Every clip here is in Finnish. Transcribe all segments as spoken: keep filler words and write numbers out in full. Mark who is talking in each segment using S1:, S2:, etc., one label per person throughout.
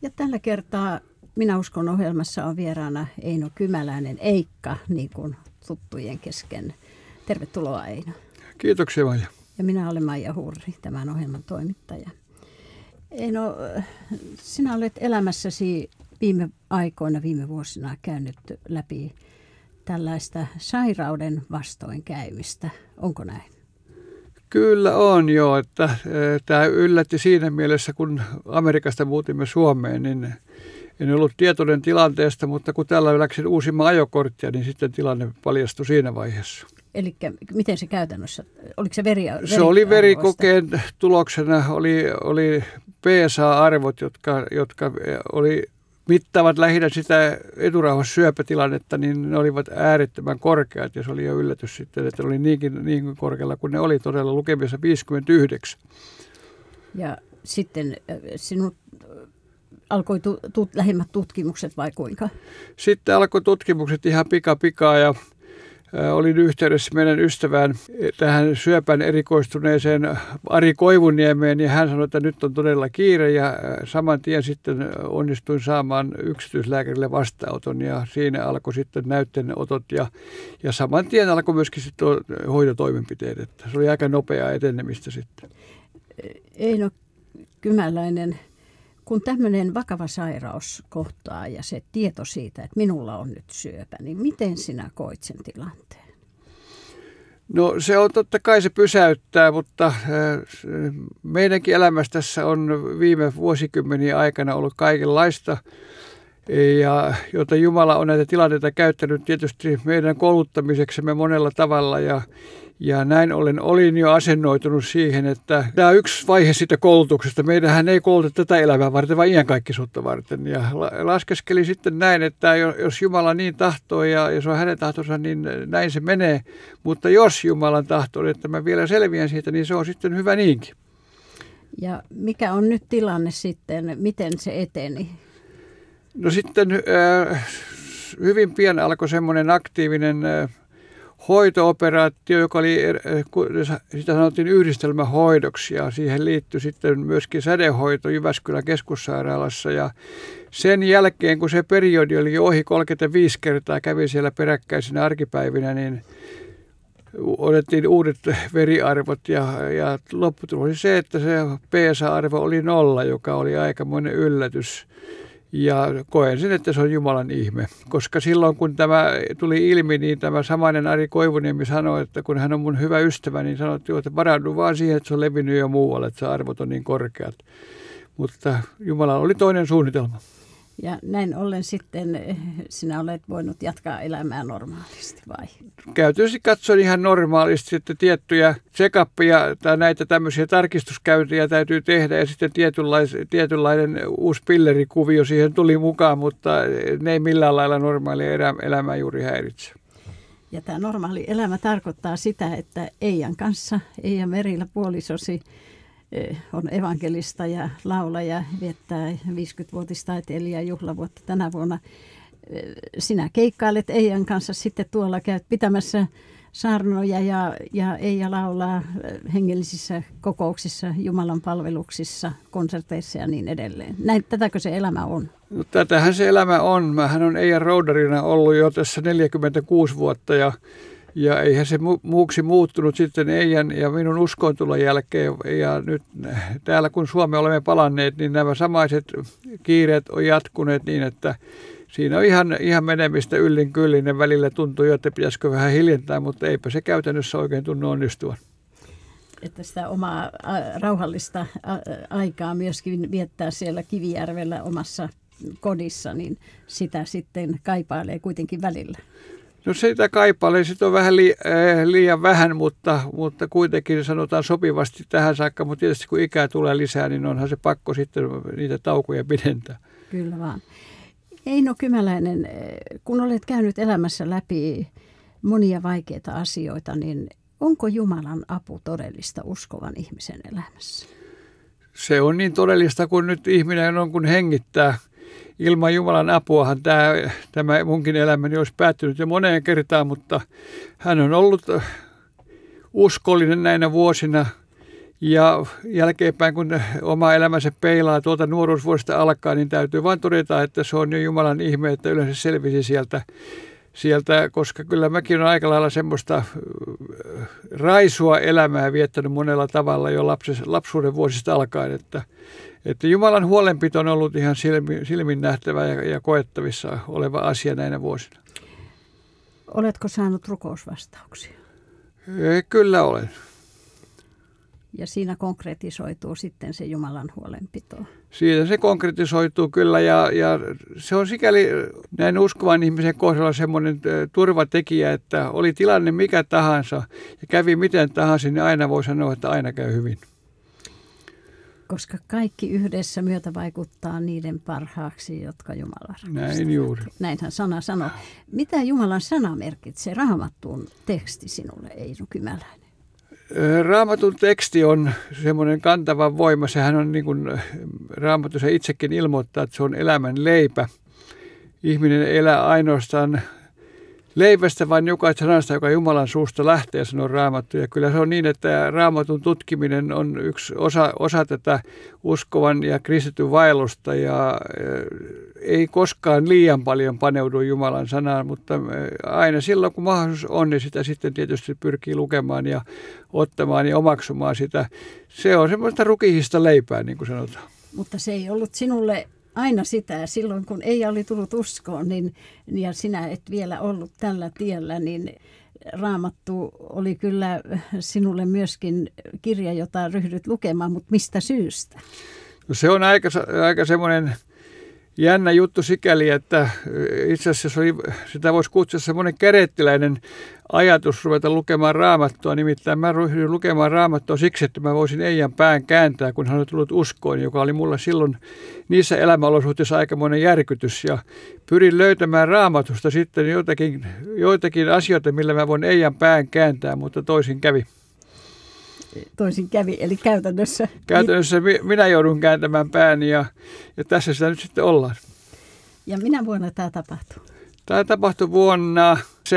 S1: Ja tällä kertaa Minä uskon ohjelmassa on vieraana Eino Kymäläinen, Eikka, niin kuin tuttujen kesken. Tervetuloa Eino.
S2: Kiitoksia Maija.
S1: Ja minä olen Maija Hurri, tämän ohjelman toimittaja. Eino, sinä olet elämässäsi viime aikoina, viime vuosina käynyt läpi tällaista sairauden vastoinkäymistä. Onko näin?
S2: Kyllä on jo, että tämä yllätti siinä mielessä, kun Amerikasta muutimme Suomeen, niin en ollut tietoinen tilanteesta, mutta kun tällä läksin uusimaan ajokorttia, niin sitten tilanne paljastui siinä vaiheessa.
S1: Eli miten se käytännössä, oliko se veri, veri
S2: Se oli verikokeen tuloksena, oli, oli P S A-arvot, jotka, jotka oli mittaavat lähinnä sitä eturauhassyöpätilannetta, niin ne olivat äärettömän korkeat ja se oli jo yllätys sitten, että ne oli niinkin, niin korkealla, kun ne oli todella lukemissa viisikymmentäyhdeksän.
S1: Ja sitten sinut alkoi tu, tu, lähimmät tutkimukset vai kuinka?
S2: Sitten alkoi tutkimukset ihan pika pikaa ja olin yhteydessä meidän ystävään tähän syöpään erikoistuneeseen Ari Koivuniemeen ja hän sanoi, että nyt on todella kiire ja saman tien sitten onnistuin saamaan yksityislääkärille vastaanoton ja siinä alkoi sitten näytteenotot ja, ja saman tien alkoi myöskin sitten hoitotoimenpiteet. Että se oli aika nopeaa etenemistä sitten.
S1: Eino Kymäläinen, kun tämmöinen vakava sairaus kohtaa ja se tieto siitä, että minulla on nyt syöpä, niin miten sinä koit sen tilanteen?
S2: No se on totta kai se pysäyttää, mutta meidänkin elämässä tässä on viime vuosikymmeniä aikana ollut kaikenlaista, ja jota Jumala on näitä tilanteita käyttänyt tietysti meidän kouluttamiseksemme monella tavalla ja Ja näin ollen olin jo asennoitunut siihen, että tämä on yksi vaihe siitä koulutuksesta. Meidänhän ei kouluta tätä elämää varten, vaan iankaikkisuutta varten. Ja laskeskeli sitten näin, että jos Jumala niin tahtoo ja, ja se on hänen tahtonsa, niin näin se menee. Mutta jos Jumalan tahto on, että mä vielä selviän siitä, niin se on sitten hyvä niinkin.
S1: Ja mikä on nyt tilanne sitten? Miten se eteni?
S2: No sitten äh, hyvin pian alkoi semmoinen aktiivinen Äh, hoito-operaatio, joka oli, sitä sanottiin yhdistelmähoidoksi ja siihen liittyi sitten myöskin sädehoito Jyväskylän keskussairaalassa ja sen jälkeen, kun se periodi oli ohi kolmekymmentäviisi kertaa, kävi siellä peräkkäisinä arkipäivinä, niin otettiin uudet veriarvot ja, ja lopputulos oli se, että se P S A-arvo oli nolla, joka oli aikamoinen yllätys. Ja koen sen, että se on Jumalan ihme, koska silloin kun tämä tuli ilmi, niin tämä samainen Ari Koivuniemi sanoi, että kun hän on mun hyvä ystävä, niin sanottiin, että varaudu vaan siihen, että se on levinnyt jo muualle, että se arvot on niin korkeat. Mutta Jumalalla oli toinen suunnitelma. Ja
S1: näin ollen sitten sinä olet voinut jatkaa elämää normaalisti vai?
S2: Käytössä katsoin ihan normaalisti, että tiettyjä check-upia tai näitä tämmöisiä tarkistuskäyntiä täytyy tehdä ja sitten tietynlainen, tietynlainen uusi pillerikuvio siihen tuli mukaan, mutta ne ei millään lailla normaalia elämää juuri häiritse.
S1: Ja tämä normaali elämä tarkoittaa sitä, että Eijan kanssa, Eija Merilä puolisosi, on evankelista ja laulaja, viettää viisikymmenvuotistaiteilijan juhlavuotta tänä vuonna. Sinä keikkailet Eijan kanssa sitten tuolla, käyt pitämässä saarnoja ja, ja Eija laulaa hengellisissä kokouksissa, Jumalan palveluksissa, konserteissa ja niin edelleen. Näin, tätäkö se elämä on?
S2: No, tätähän se elämä on. Mähän on Eijan roudarina ollut jo tässä neljäkymmentäkuusi vuotta ja Ja eihän se muuksi muuttunut sitten Eijan ja minun uskontulon jälkeen. Ja nyt täällä kun Suomeen olemme palanneet, niin nämä samaiset kiireet on jatkuneet niin, että siinä on ihan, ihan menemistä yllin kyllin. Välillä tuntuu jo, että pitäisikö vähän hiljentää, mutta eipä se käytännössä oikein tunnu onnistuvan.
S1: Että sitä omaa rauhallista aikaa myöskin viettää siellä Kivijärvellä omassa kodissa, niin sitä sitten kaipailee kuitenkin välillä.
S2: No sitä kaipailee, sitten on vähän li, äh, liian vähän, mutta, mutta kuitenkin sanotaan sopivasti tähän saakka, mutta tietysti kun ikää tulee lisää, niin onhan se pakko sitten niitä taukoja pidentää.
S1: Kyllä vaan. Eino Kymäläinen, kun olet käynyt elämässä läpi monia vaikeita asioita, niin onko Jumalan apu todellista uskovan ihmisen elämässä?
S2: Se on niin todellista, kun nyt ihminen on, kun hengittää. Ilman Jumalan apuahan tämä, tämä munkin elämäni olisi päättynyt jo moneen kertaan, mutta hän on ollut uskollinen näinä vuosina Ja jälkeenpäin, kun oma elämänsä peilaa tuolta nuoruusvuodesta alkaa, niin täytyy vain todeta, että se on jo Jumalan ihme, että yleensä selvisi sieltä, sieltä koska kyllä mäkin olen aika lailla semmoista raisua elämää viettänyt monella tavalla jo lapses, lapsuuden vuosista alkaen, että, että Jumalan huolenpito on ollut ihan silmin, silmin nähtävä ja, ja koettavissa oleva asia näinä vuosina.
S1: Oletko saanut rukousvastauksia?
S2: Kyllä olen.
S1: Ja siinä konkretisoituu sitten se Jumalan huolenpito.
S2: Siitä se konkretisoituu kyllä ja, ja se on sikäli näin uskovan ihmisen kohdalla semmoinen turvatekijä, että oli tilanne mikä tahansa ja kävi miten tahansa, niin aina voi sanoa, että aina käy hyvin.
S1: Koska kaikki yhdessä myötä vaikuttaa niiden parhaaksi, jotka Jumala rakastaa.
S2: Näin juuri.
S1: Näinhän sana sanoo. Mitä Jumalan sana merkitsee Raamattuun teksti sinulle, Eino Kymäläinen?
S2: Raamatun teksti on semmoinen kantava voima. Sehän on niin kuin Raamatussa itsekin ilmoittaa, että se on elämän leipä. Ihminen elää ainoastaan leivästä, vaan jokaisesta sanasta, joka Jumalan suusta lähtee, sanoo Raamattu. Ja kyllä se on niin, että Raamatun tutkiminen on yksi osa, osa tätä uskovan ja kristityn vaellusta. Ja ei koskaan liian paljon paneudu Jumalan sanaan, mutta aina silloin, kun mahdollisuus on, niin sitä sitten tietysti pyrkii lukemaan ja ottamaan ja omaksumaan sitä. Se on semmoista rukihista leipää, niin kuin sanotaan.
S1: Mutta se ei ollut sinulle aina sitä, silloin kun ei oli tullut uskoon, niin, ja sinä et vielä ollut tällä tiellä, niin Raamattu oli kyllä sinulle myöskin kirja, jota ryhdyt lukemaan, mutta mistä syystä?
S2: No se on aika, aika semmoinen jännä juttu sikäli, että itse asiassa oli, sitä voisi kutsua semmoinen kerettiläinen ajatus ruveta lukemaan Raamattua. Nimittäin mä ryhdyin lukemaan Raamattua siksi, että mä voisin Eijan pään kääntää, kun hän oli tullut uskoon, joka oli mulla silloin niissä elämäolosuhteissa aikamoinen järkytys. Ja pyrin löytämään Raamatusta sitten joitakin, joitakin asioita, millä mä voin Eijan pään kääntää, mutta toisin kävi.
S1: Toisin kävi, eli käytännössä.
S2: Käytännössä minä joudun kääntämään pääni ja, ja tässä sitä nyt sitten ollaan.
S1: Ja minä vuonna tämä tapahtui?
S2: Tämä tapahtui vuonna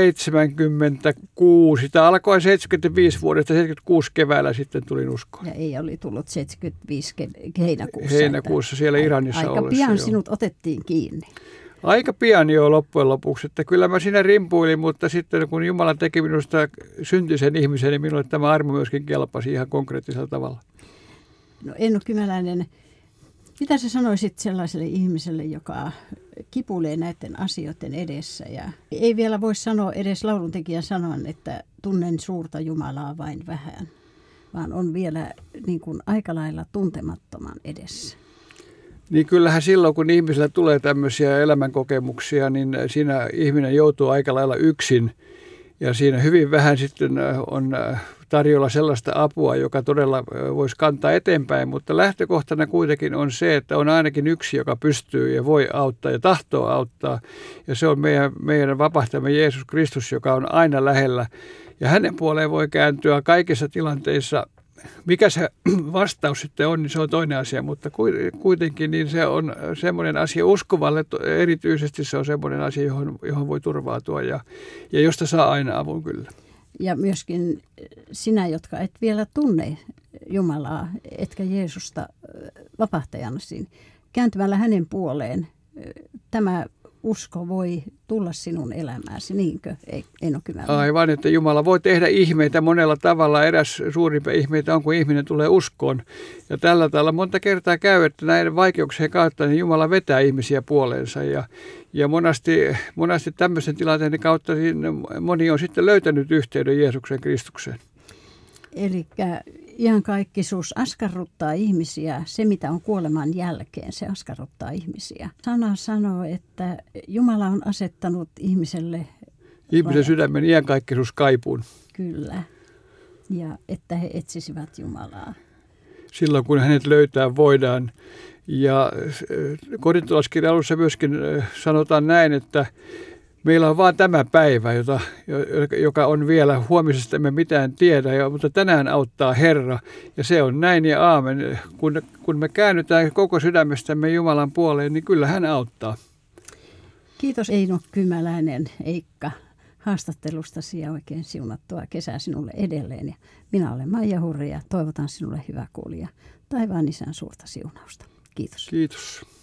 S2: seitsemänkymmentäkuusi. Tämä alkoi seitsemänkymmentäviisi vuodesta, seitsemänkymmentäkuusi keväällä sitten tulin uskoon.
S1: Ja ei oli tullut seitsemänkymmentäviisi heinäkuussa.
S2: Heinäkuussa siellä Iranissa
S1: aika
S2: ollessa.
S1: Aika pian
S2: jo.
S1: sinut otettiin kiinni.
S2: Aika pian jo loppujen lopuksi, että kyllä mä siinä rimpuilin, mutta sitten kun Jumala teki minusta syntisen ihmisen, niin minulle tämä armo myöskin kelpasi ihan konkreettisella tavalla.
S1: No Eino Kymäläinen, mitä sä sanoisit sellaiselle ihmiselle, joka kipuilee näiden asioiden edessä ja ei vielä voi sanoa edes lauluntekijän sanan, että tunnen suurta Jumalaa vain vähän, vaan on vielä niin kuin aika lailla tuntemattoman edessä?
S2: Niin kyllähän silloin, kun ihmisillä tulee tämmöisiä elämänkokemuksia, niin siinä ihminen joutuu aika lailla yksin. Ja siinä hyvin vähän sitten on tarjolla sellaista apua, joka todella voisi kantaa eteenpäin. Mutta lähtökohtana kuitenkin on se, että on ainakin yksi, joka pystyy ja voi auttaa ja tahtoo auttaa. Ja se on meidän, meidän vapahtajamme Jeesus Kristus, joka on aina lähellä. Ja hänen puoleen voi kääntyä kaikissa tilanteissa. Mikä se vastaus sitten on, niin se on toinen asia, mutta kuitenkin niin se on semmoinen asia uskovalle, erityisesti se on semmoinen asia, johon, johon voi turvautua ja, ja josta saa aina avun kyllä.
S1: Ja myöskin sinä, jotka et vielä tunne Jumalaa, etkä Jeesusta vapahtajanasi, kääntymällä hänen puoleen, tämä usko voi tulla sinun elämääsi, niinkö, Eino Kymäläinen?
S2: Aivan, että Jumala voi tehdä ihmeitä monella tavalla. Eräs suurimpia ihmeitä on, kun ihminen tulee uskoon. Ja tällä tavalla monta kertaa käy, että näiden vaikeuksien kautta niin Jumala vetää ihmisiä puoleensa. Ja, ja monasti, monasti tämmöisen tilanteen kautta moni on sitten löytänyt yhteyden Jeesuksen Kristukseen.
S1: Eli iankaikkisuus askarruttaa ihmisiä, se mitä on kuoleman jälkeen, se askarruttaa ihmisiä. Sana sanoo, että Jumala on asettanut ihmiselle
S2: ihmisen sydämen iankaikkisuus kaipuun.
S1: Kyllä, ja että he etsisivät Jumalaa.
S2: Silloin kun hänet löytää voidaan. Ja korintolaiskirjan alussa myöskin sanotaan näin, että meillä on vain tämä päivä, jota, joka on vielä huomisesta emme mitään tiedä, mutta tänään auttaa Herra. Ja se on näin ja aamen. Kun, kun me käännytään koko sydämestämme Jumalan puoleen, niin kyllä hän auttaa.
S1: Kiitos Eino Kymäläinen, Eikka, haastattelustasi ja oikein siunattua kesää sinulle edelleen. Ja minä olen Maija Hurri ja toivotan sinulle hyvää kuulia taivaan isän suurta siunausta. Kiitos.
S2: Kiitos.